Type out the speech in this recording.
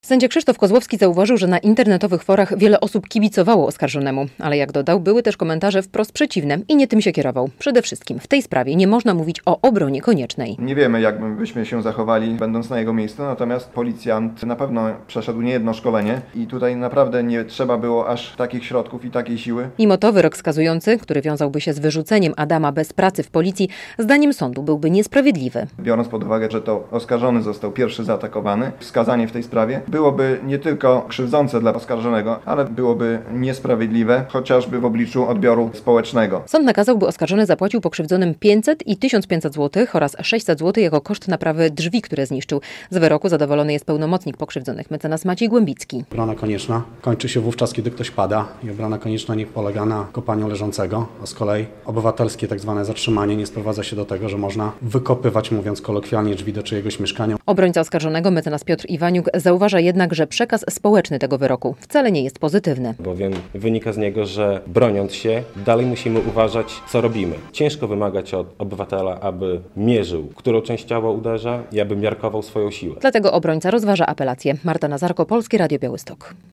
Sędzia Krzysztof Kozłowski zauważył, że na internetowych forach wiele osób kibicowało oskarżonemu, ale jak dodał, były też komentarze wprost przeciwne i nie tym się kierował. Przede wszystkim w tej sprawie nie można mówić o obronie koniecznej. Nie wiemy, jak byśmy się zachowali, będąc na jego miejscu, natomiast policjant na pewno przeszedł niejedno szkolenie i tutaj naprawdę nie trzeba było aż takich środków i takiej siły. Mimo to wyrok skazujący, który wiązałby się z wyrzuceniem Adama bez pracy w policji, zdaniem sądu byłby niesprawiedliwy. Biorąc pod uwagę, że to oskarżony został pierwszy zaatakowany, skazanie w tej sprawie byłoby nie tylko krzywdzące dla oskarżonego, ale byłoby niesprawiedliwe, chociażby w obliczu odbioru społecznego. Sąd nakazał, by oskarżony zapłacił pokrzywdzonym 500 i 1500 zł oraz 600 zł jako koszt naprawy drzwi, które zniszczył. Z wyroku zadowolony jest pełnomocnik pokrzywdzonych, mecenas Maciej Głębicki. Obrona konieczna kończy się wówczas, kiedy ktoś pada i obrona konieczna nie polega na kopaniu leżącego, a z kolei obywatelskie tak zwane zatrzymanie nie sprowadza się do tego, że można wykopywać, mówiąc kolokwialnie, drzwi do czyjegoś mieszkania. Obrońca oskarżonego, mecenas Piotr Iwaniuk, zauważa jednak, że przekaz społeczny tego wyroku wcale nie jest pozytywny. Bowiem wynika z niego, że broniąc się, dalej musimy uważać, co robimy. Ciężko wymagać od obywatela, aby mierzył, którą część ciała uderza i aby miarkował swoją siłę. Dlatego obrońca rozważa apelację. Marta Nazarko, Polskie Radio Białystok.